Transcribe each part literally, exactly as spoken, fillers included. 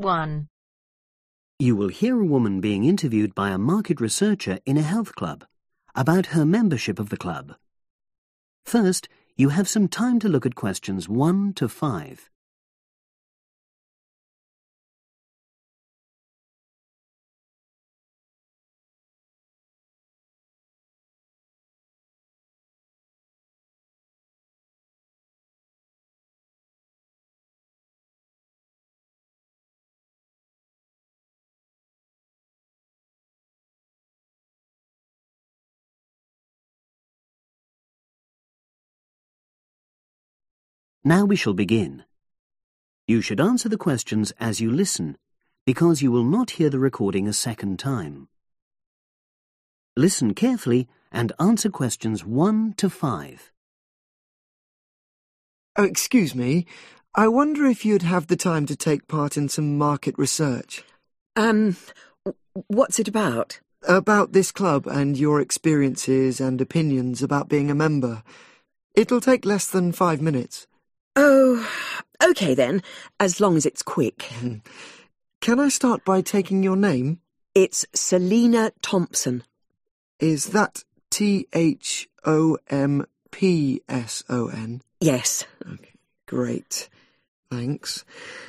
one. You will hear a woman being interviewed by a market researcher in a health club about her membership of the club. First, you have some time to look at questions one to five. Now we shall begin. You should answer the questions as you listen, because you will not hear the recording a second time. Listen carefully and answer questions one to five. Oh, excuse me. I wonder if you'd have the time to take part in some market research. Um, what's it about? About this club and your experiences and opinions about being a member. It'll take less than five minutes. Oh, OK then, as long as it's quick. Can I start by taking your name? It's Selina Thompson. Is that T H O M P S O N? Yes. Okay, great. Thanks.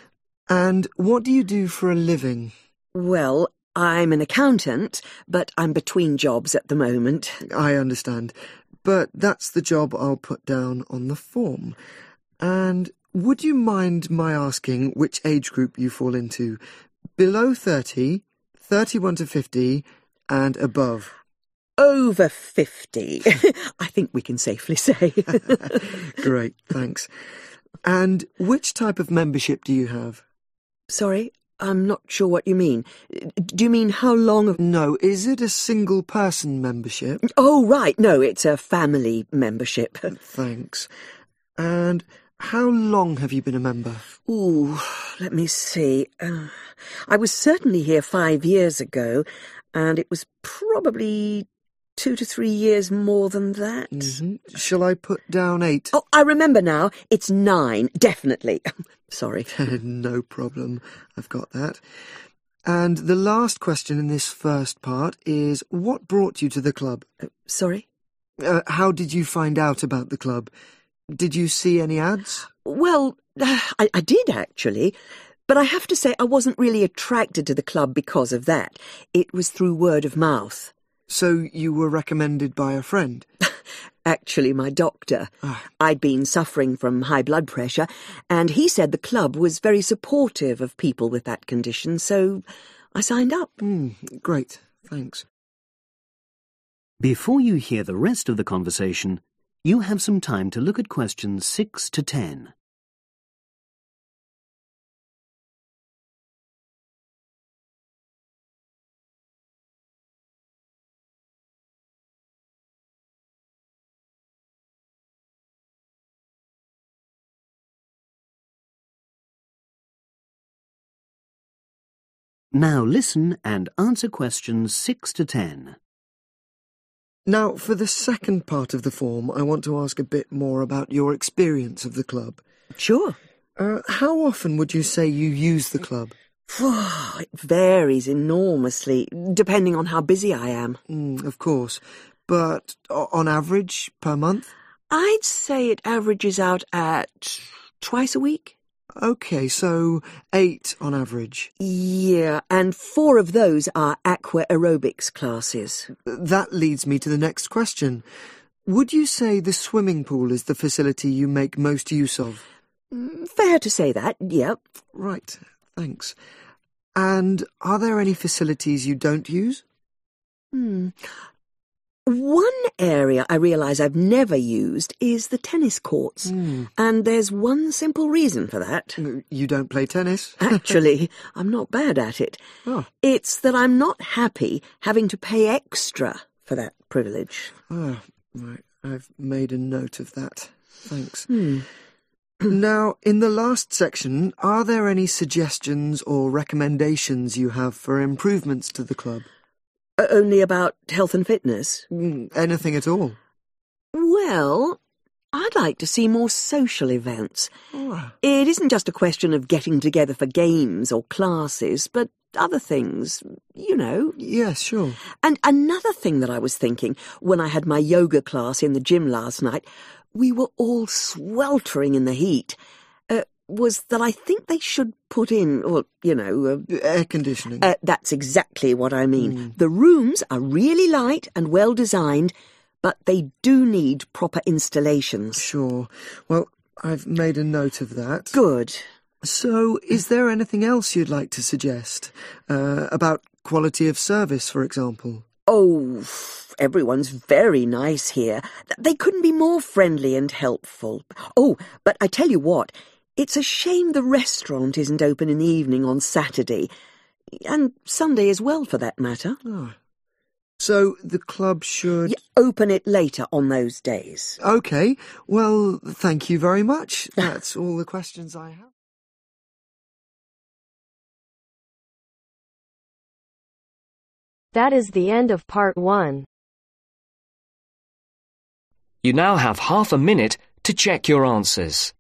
And what do you do for a living? Well, I'm an accountant, but I'm between jobs at the moment. I understand. But that's the job I'll put down on the form. And would you mind my asking which age group you fall into? Below thirty, thirty-one to fifty, and above? Over fifty, I think we can safely say. Great, thanks. And which type of membership do you have? Sorry, I'm not sure what you mean. Do you mean how long of... No, is it a single-person membership? Oh, right, no, it's a family membership. Thanks. And how long have you been a member? Ooh, let me see. Uh, I was certainly here five years ago, and it was probably two to three years more than that. Mm-hmm. Shall I put down eight? Oh, I remember now. It's nine, definitely. Sorry. No problem. I've got that. And the last question in this first part is, what brought you to the club? Uh, sorry? Uh, how did you find out about the club? Did you see any ads? Well, uh, I, I did, actually. But I have to say I wasn't really attracted to the club because of that. It was through word of mouth. So you were recommended by a friend? Actually, my doctor. Ah. I'd been suffering from high blood pressure, and he said the club was very supportive of people with that condition, so I signed up. Mm, great, thanks. Before you hear the rest of the conversation, you have some time to look at questions six to ten. Now listen and answer questions six to ten. Now, for the second part of the form, I want to ask a bit more about your experience of the club. Sure. Uh, how often would you say you use the club? It varies enormously, depending on how busy I am. Mm, of course. But o- on average, per month? I'd say it averages out at twice a week. OK, so eight on average. Yeah, and four of those are aqua aerobics classes. That leads me to the next question. Would you say the swimming pool is the facility you make most use of? Fair to say that, yep. Right, thanks. And are there any facilities you don't use? Hmm. One area I realise I've never used is the tennis courts. Mm. And there's one simple reason for that. You don't play tennis? Actually, I'm not bad at it. Oh. It's that I'm not happy having to pay extra for that privilege. Oh, right. I've made a note of that. Thanks. Hmm. Now, in the last section, are there any suggestions or recommendations you have for improvements to the club? Uh, only about health and fitness? Mm, anything at all? Well, I'd like to see more social events. Oh. It isn't just a question of getting together for games or classes, but other things, you know. Yes, sure. And another thing that I was thinking, when I had my yoga class in the gym last night, we were all sweltering in the heat, uh, was that I think they should put in, well, you know... Uh, Air conditioning. Uh, that's exactly what I mean. Mm. The rooms are really light and well designed, but they do need proper installations. Sure. Well, I've made a note of that. Good. So, is there anything else you'd like to suggest? Uh, about quality of service, for example? Oh, everyone's very nice here. They couldn't be more friendly and helpful. Oh, but I tell you what, it's a shame the restaurant isn't open in the evening on Saturday, and Sunday as well, for that matter. Oh. So, the club should... You open it later on those days. OK. Well, thank you very much. That's all the questions I have. That is the end of part one. You now have half a minute to check your answers.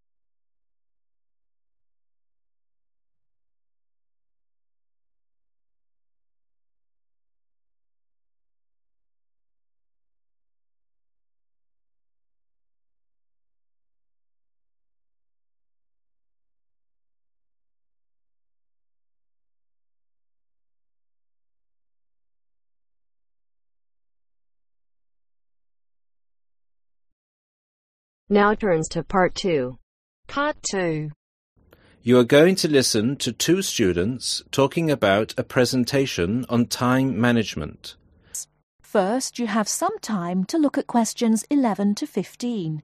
Now turns to part two. Part two. You are going to listen to two students talking about a presentation on time management. First, you have some time to look at questions eleven to fifteen.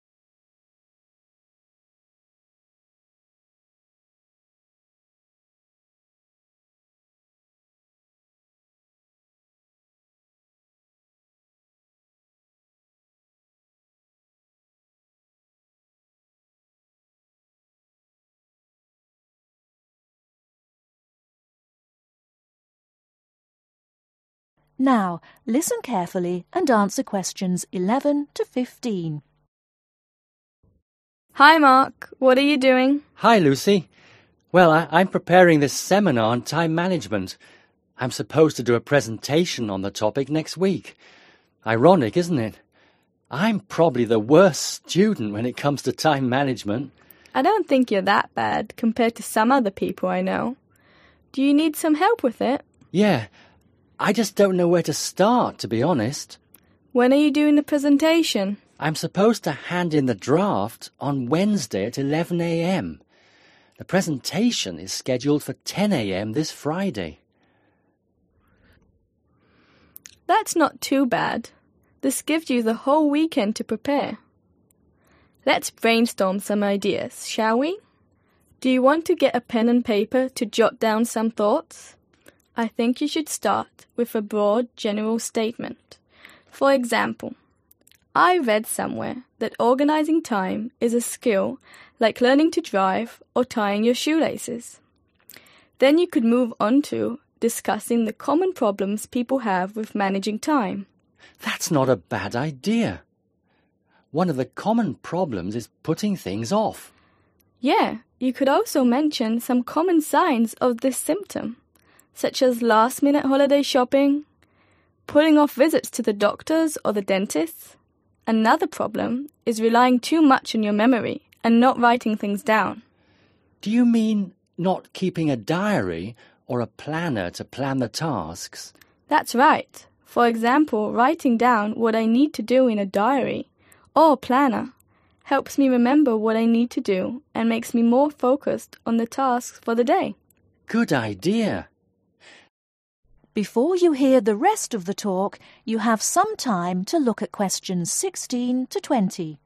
Now, listen carefully and answer questions eleven to fifteen. Hi, Mark. What are you doing? Hi, Lucy. Well, I, I'm preparing this seminar on time management. I'm supposed to do a presentation on the topic next week. Ironic, isn't it? I'm probably the worst student when it comes to time management. I don't think you're that bad compared to some other people I know. Do you need some help with it? Yeah. I just don't know where to start, to be honest. When are you doing the presentation? I'm supposed to hand in the draft on Wednesday at eleven a m. The presentation is scheduled for ten a m this Friday. That's not too bad. This gives you the whole weekend to prepare. Let's brainstorm some ideas, shall we? Do you want to get a pen and paper to jot down some thoughts? I think you should start with a broad general statement. For example, I read somewhere that organizing time is a skill like learning to drive or tying your shoelaces. Then you could move on to discussing the common problems people have with managing time. That's not a bad idea. One of the common problems is putting things off. Yeah, you could also mention some common signs of this symptom, such as last-minute holiday shopping, putting off visits to the doctors or the dentist. Another problem is relying too much on your memory and not writing things down. Do you mean not keeping a diary or a planner to plan the tasks? That's right. For example, writing down what I need to do in a diary or planner helps me remember what I need to do and makes me more focused on the tasks for the day. Good idea. Before you hear the rest of the talk, you have some time to look at questions sixteen to twenty.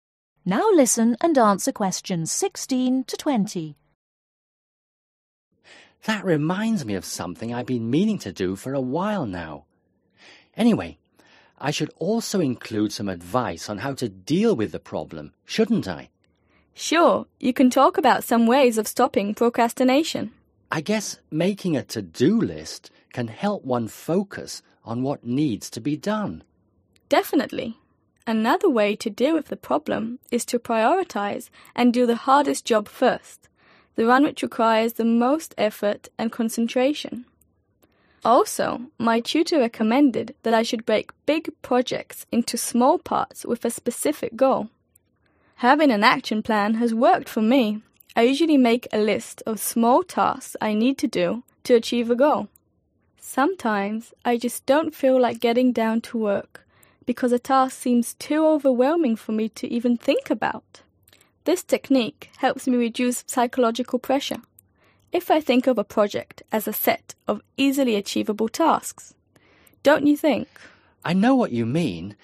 Now listen and answer questions sixteen to twenty. That reminds me of something I've been meaning to do for a while now. Anyway, I should also include some advice on how to deal with the problem, shouldn't I? Sure, you can talk about some ways of stopping procrastination. I guess making a to-do list can help one focus on what needs to be done. Definitely. Another way to deal with the problem is to prioritize and do the hardest job first, the one which requires the most effort and concentration. Also, my tutor recommended that I should break big projects into small parts with a specific goal. Having an action plan has worked for me. I usually make a list of small tasks I need to do to achieve a goal. Sometimes I just don't feel like getting down to work because a task seems too overwhelming for me to even think about. This technique helps me reduce psychological pressure if I think of a project as a set of easily achievable tasks. Don't you think? I know what you mean.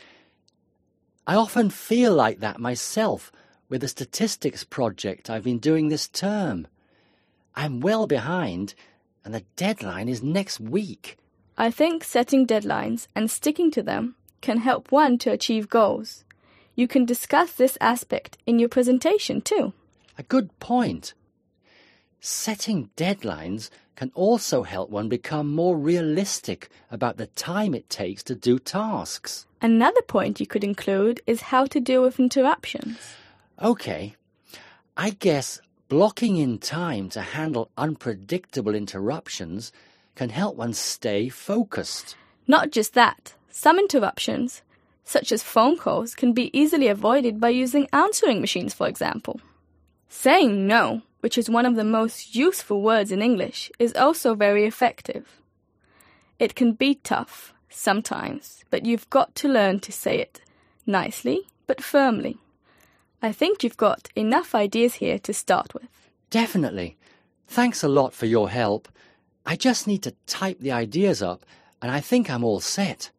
I often feel like that myself with the statistics project I've been doing this term. I'm well behind, and the deadline is next week. I think setting deadlines and sticking to them can help one to achieve goals. You can discuss this aspect in your presentation too. A good point. Setting deadlines can also help one become more realistic about the time it takes to do tasks. Another point you could include is how to deal with interruptions. Okay, I guess blocking in time to handle unpredictable interruptions can help one stay focused. Not just that, some interruptions, such as phone calls, can be easily avoided by using answering machines, for example. Saying no, which is one of the most useful words in English, is also very effective. It can be tough sometimes, but you've got to learn to say it nicely but firmly. I think you've got enough ideas here to start with. Definitely. Thanks a lot for your help. I just need to type the ideas up, and I think I'm all set.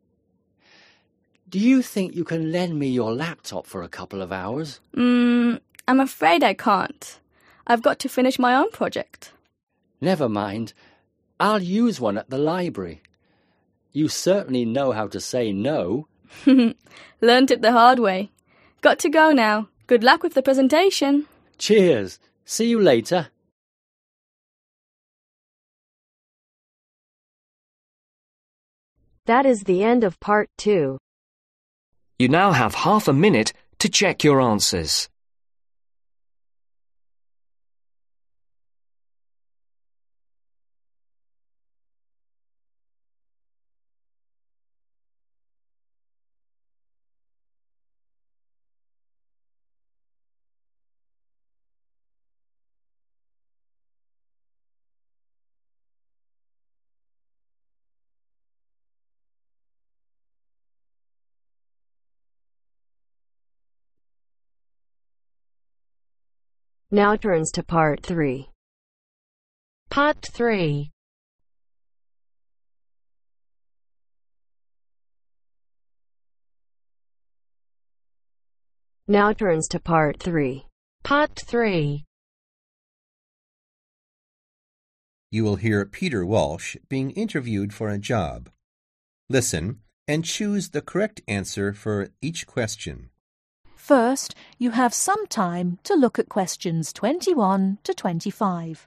Do you think you can lend me your laptop for a couple of hours? Mm, I'm afraid I can't. I've got to finish my own project. Never mind. I'll use one at the library. You certainly know how to say no. Learned it the hard way. Got to go now. Good luck with the presentation. Cheers. See you later. That is the end of part two. You now have half a minute to check your answers. Now turns to part three. Part three. Now turns to part three. Part three. You will hear Peter Walsh being interviewed for a job. Listen and choose the correct answer for each question. First, you have some time to look at questions twenty-one to twenty-five.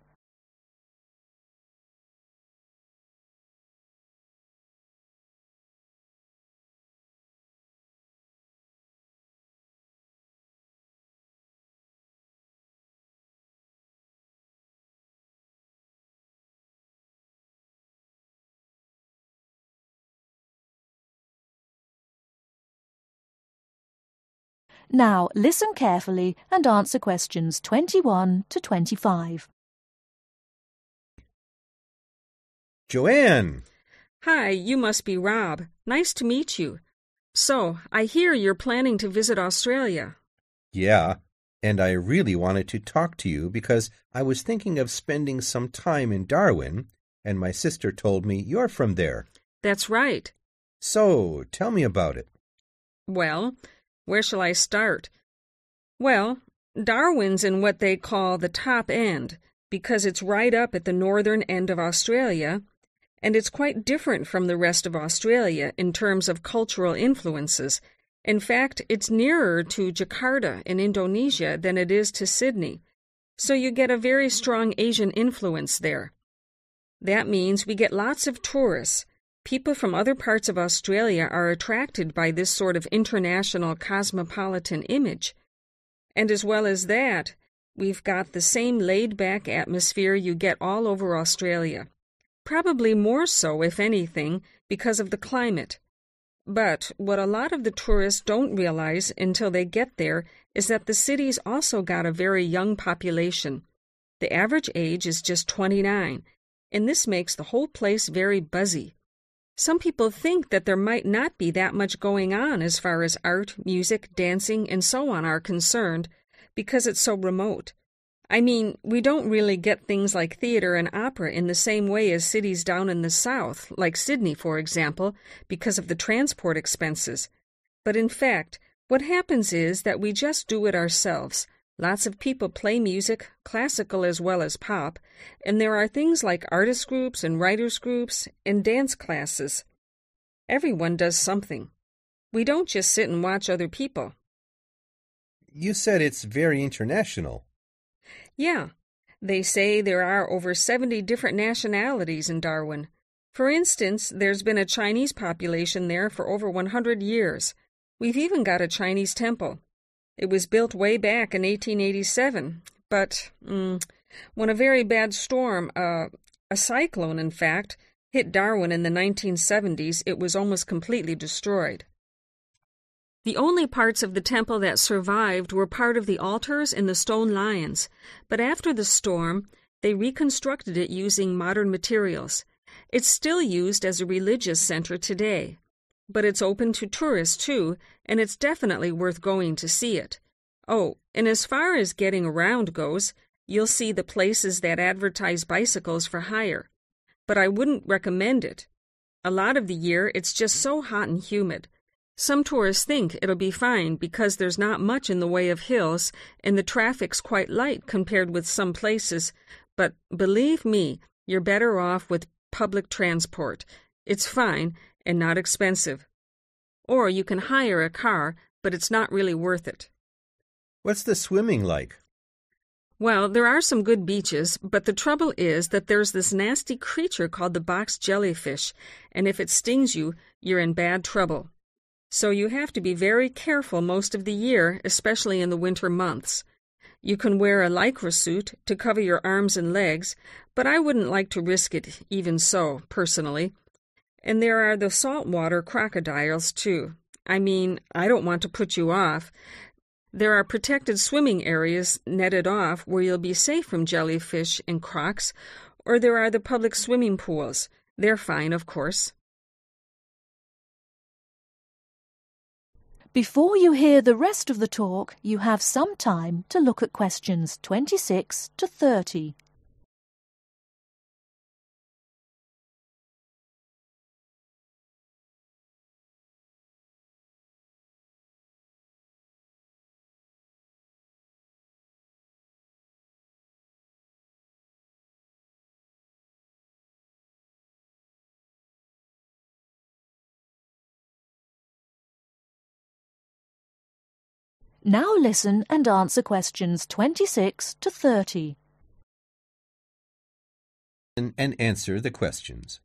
Now listen carefully and answer questions twenty-one to twenty-five. Joanne! Hi, you must be Rob. Nice to meet you. So, I hear you're planning to visit Australia. Yeah, and I really wanted to talk to you because I was thinking of spending some time in Darwin, and my sister told me you're from there. That's right. So, tell me about it. Well, where shall I start? Well, Darwin's in what they call the top end, because it's right up at the northern end of Australia, and it's quite different from the rest of Australia in terms of cultural influences. In fact, it's nearer to Jakarta in Indonesia than it is to Sydney, so you get a very strong Asian influence there. That means we get lots of tourists. People from other parts of Australia are attracted by this sort of international cosmopolitan image. And as well as that, we've got the same laid-back atmosphere you get all over Australia. Probably more so, if anything, because of the climate. But what a lot of the tourists don't realize until they get there is that the city's also got a very young population. The average age is just twenty-nine, and this makes the whole place very buzzy. Some people think that there might not be that much going on as far as art, music, dancing, and so on are concerned, because it's so remote. I mean, we don't really get things like theater and opera in the same way as cities down in the south, like Sydney, for example, because of the transport expenses. But in fact, what happens is that we just do it ourselves. Lots of people play music, classical as well as pop, and there are things like artist groups and writers groups and dance classes. Everyone does something. We don't just sit and watch other people. You said it's very international. Yeah, they say there are over seventy different nationalities in Darwin. For instance, there's been a Chinese population there for over one hundred years. We've even got a Chinese temple. It was built way back in eighteen eighty-seven, but mm, when a very bad storm, uh, a cyclone in fact, hit Darwin in the nineteen seventies, it was almost completely destroyed. The only parts of the temple that survived were part of the altars and the stone lions, but after the storm, they reconstructed it using modern materials. It's still used as a religious center today, but it's open to tourists too, and it's definitely worth going to see it. Oh, and as far as getting around goes, you'll see the places that advertise bicycles for hire, but I wouldn't recommend it. A lot of the year, it's just so hot and humid. Some tourists think it'll be fine because there's not much in the way of hills and the traffic's quite light compared with some places, but believe me, you're better off with public transport. It's fine and not expensive. Or you can hire a car, but it's not really worth it. What's the swimming like? Well, there are some good beaches, but the trouble is that there's this nasty creature called the box jellyfish, and if it stings you, you're in bad trouble. So you have to be very careful most of the year, especially in the winter months. You can wear a lycra suit to cover your arms and legs, but I wouldn't like to risk it even so, personally. And there are the saltwater crocodiles, too. I mean, I don't want to put you off. There are protected swimming areas netted off where you'll be safe from jellyfish and crocs, or there are the public swimming pools. They're fine, of course. Before you hear the rest of the talk, you have some time to look at questions twenty-six to thirty. Now listen and answer questions twenty-six to thirty. And, and answer the questions.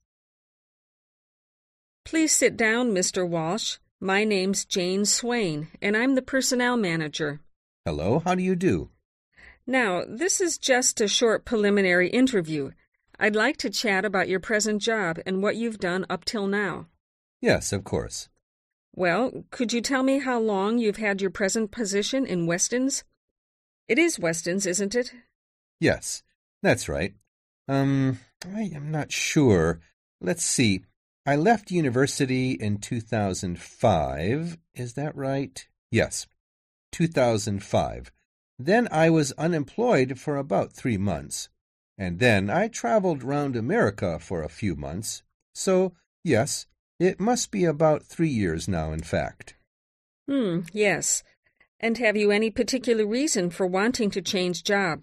Please sit down, Mister Walsh. My name's Jane Swain, and I'm the personnel manager. Hello, how do you do? Now, this is just a short preliminary interview. I'd like to chat about your present job and what you've done up till now. Yes, of course. Well, could you tell me how long you've had your present position in Weston's? It is Weston's, isn't it? Yes, that's right. Um, I am not sure. Let's see. I left university in two thousand five. Is that right? Yes, two thousand five. Then I was unemployed for about three months. And then I traveled round America for a few months. So, yes, it must be about three years now, in fact. Hmm, yes. And have you any particular reason for wanting to change jobs?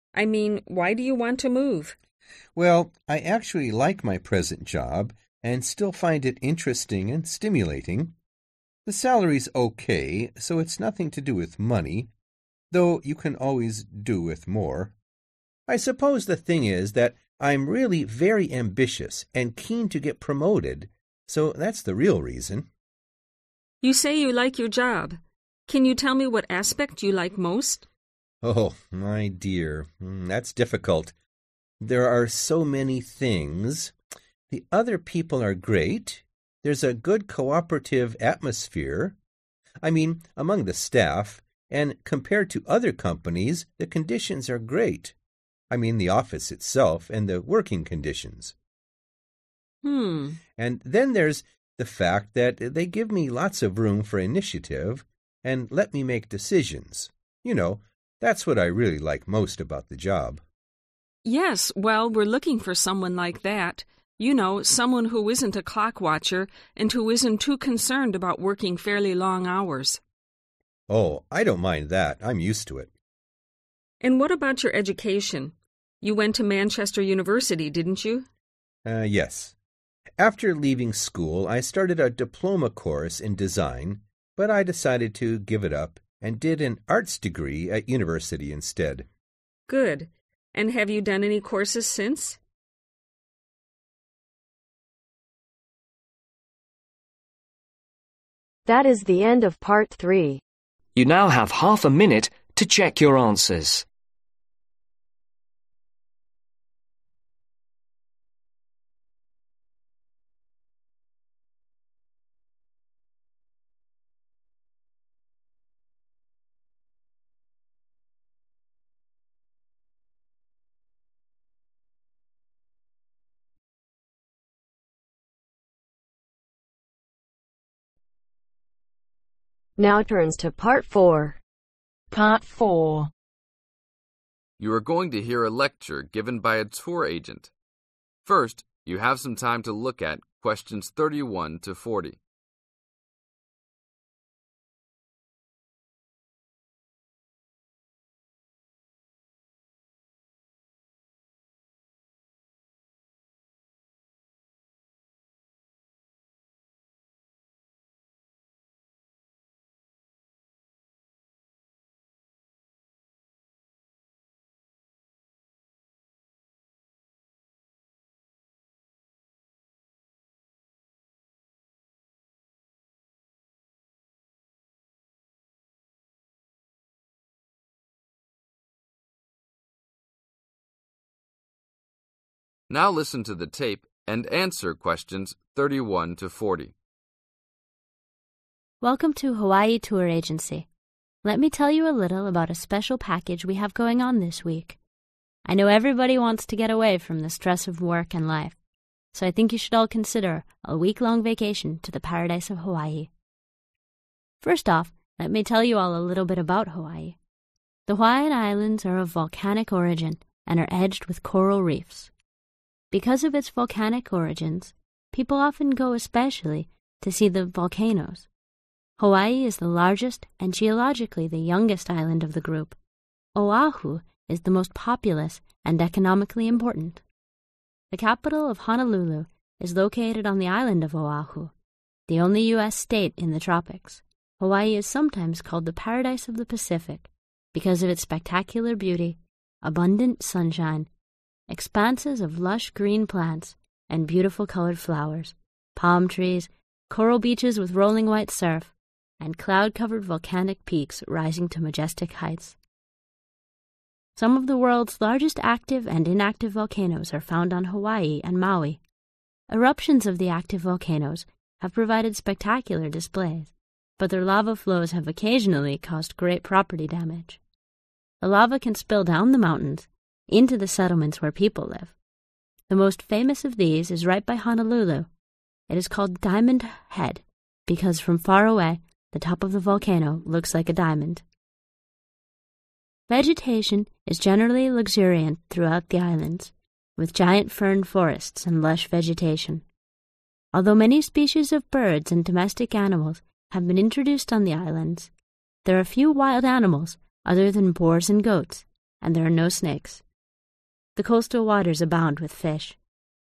I mean, why do you want to move? Well, I actually like my present job and still find it interesting and stimulating. The salary's okay, so it's nothing to do with money, though you can always do with more. I suppose the thing is that I'm really very ambitious and keen to get promoted, so that's the real reason. You say you like your job. Can you tell me what aspect you like most? Oh, my dear, that's difficult. There are so many things. The other people are great. There's a good cooperative atmosphere. I mean, among the staff, and compared to other companies, the conditions are great. I mean, the office itself and the working conditions. Hmm. And then there's the fact that they give me lots of room for initiative and let me make decisions. You know, that's what I really like most about the job. Yes, well, we're looking for someone like that. You know, someone who isn't a clock watcher and who isn't too concerned about working fairly long hours. Oh, I don't mind that. I'm used to it. And what about your education? You went to Manchester University, didn't you? Uh, yes. After leaving school, I started a diploma course in design, but I decided to give it up and did an arts degree at university instead. Good. And have you done any courses since? That is the end of part three. You now have half a minute to check your answers. Now turns to part four. Part four. You are going to hear a lecture given by a tour agent. First, you have some time to look at questions thirty-one to forty. Now listen to the tape and answer questions thirty-one to forty. Welcome to Hawaii Tour Agency. Let me tell you a little about a special package we have going on this week. I know everybody wants to get away from the stress of work and life, so I think you should all consider a week-long vacation to the paradise of Hawaii. First off, let me tell you all a little bit about Hawaii. The Hawaiian Islands are of volcanic origin and are edged with coral reefs. Because of its volcanic origins, people often go especially to see the volcanoes. Hawaii is the largest and geologically the youngest island of the group. Oahu is the most populous and economically important. The capital of Honolulu is located on the island of Oahu, the only U S state in the tropics. Hawaii is sometimes called the paradise of the Pacific because of its spectacular beauty, abundant sunshine, expanses of lush green plants and beautiful colored flowers, palm trees, coral beaches with rolling white surf, and cloud-covered volcanic peaks rising to majestic heights. Some of the world's largest active and inactive volcanoes are found on Hawaii and Maui. Eruptions of the active volcanoes have provided spectacular displays, but their lava flows have occasionally caused great property damage. The lava can spill down the mountains into the settlements where people live. The most famous of these is right by Honolulu. It is called Diamond Head because from far away, the top of the volcano looks like a diamond. Vegetation is generally luxuriant throughout the islands, with giant fern forests and lush vegetation. Although many species of birds and domestic animals have been introduced on the islands, there are few wild animals other than boars and goats, and there are no snakes. The coastal waters abound with fish.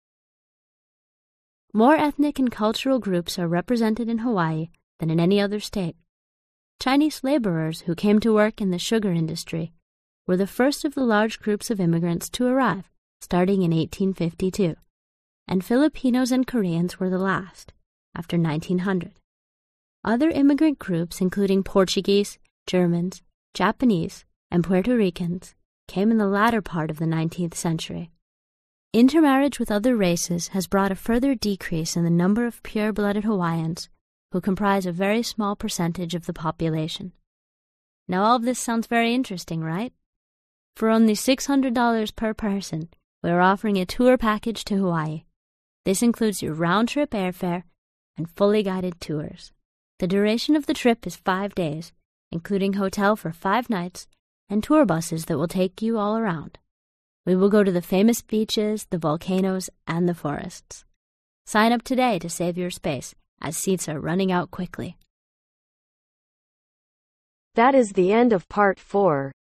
More ethnic and cultural groups are represented in Hawaii than in any other state. Chinese laborers who came to work in the sugar industry were the first of the large groups of immigrants to arrive, starting in eighteen fifty-two, and Filipinos and Koreans were the last, after nineteen hundred. Other immigrant groups, including Portuguese, Germans, Japanese, and Puerto Ricans, came in the latter part of the nineteenth century. Intermarriage with other races has brought a further decrease in the number of pure-blooded Hawaiians, who comprise a very small percentage of the population. Now all of this sounds very interesting, right? For only six hundred dollars per person, we are offering a tour package to Hawaii. This includes your round-trip airfare and fully guided tours. The duration of the trip is five days, including hotel for five nights and tour buses that will take you all around. We will go to the famous beaches, the volcanoes, and the forests. Sign up today to save your space, as seats are running out quickly. That is the end of part four.